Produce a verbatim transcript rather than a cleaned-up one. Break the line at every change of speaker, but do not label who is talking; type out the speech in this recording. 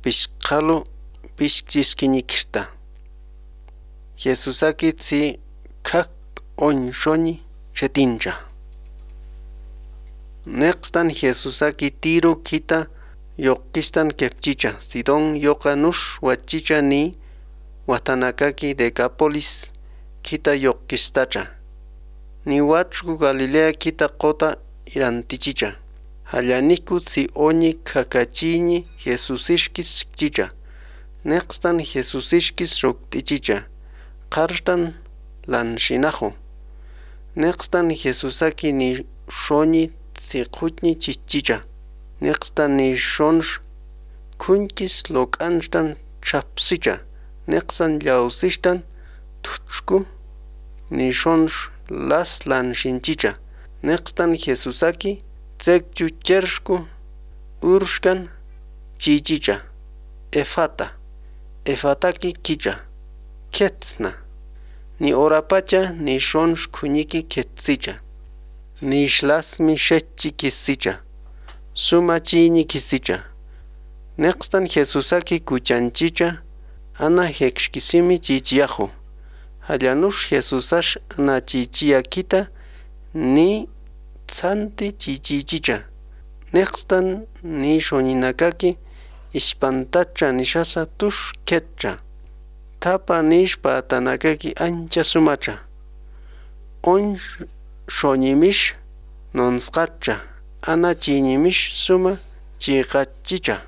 pishqalo pishqishkiñikirta. Jesusaki tsi kak onshoni chetincha. Neqstan Jesusaki tiro kita yoqistan kepchicha. Sidon yoqanush wachicha ni Watanakaki Decapolis kita yoqistacha. Ni wachku Galilea kita kota irantichicha. Hallaniku tsi oñi kakachini Jesusishkis chicha. Neqstan Jesusishkis roktichicha. Qarstan lanshinajo. Neqstan Jesusaki ni shoni tsi qutni chichicha. Neqstan ni shonsh kunkis lokanstan chapsicha. Neqsan llausishtan tuchku ni shonsh las lanshinchicha. Neqstan Jesusaki tsekchu chershku urshkan chichicha. Efata. Efataki kicha. Ketsna. Ni orapacha ni shonsh kuñiki ketsicha. Ni shlasmi shechi kisicha. Suma chini kisicha. Neqstan Jesusaki kuchanchicha. Ana hekshkisimi chichiajo. Hallanush Jesusash ana chichiakita ni tsanti chichichicha. Neqstan ni shoninakaki ishpantacha nishasa tush ketcha. Tapa nishpa atanakaki ancha sumacha. On shonimish nonsqacha. Ana chinimish suma chiqachicha.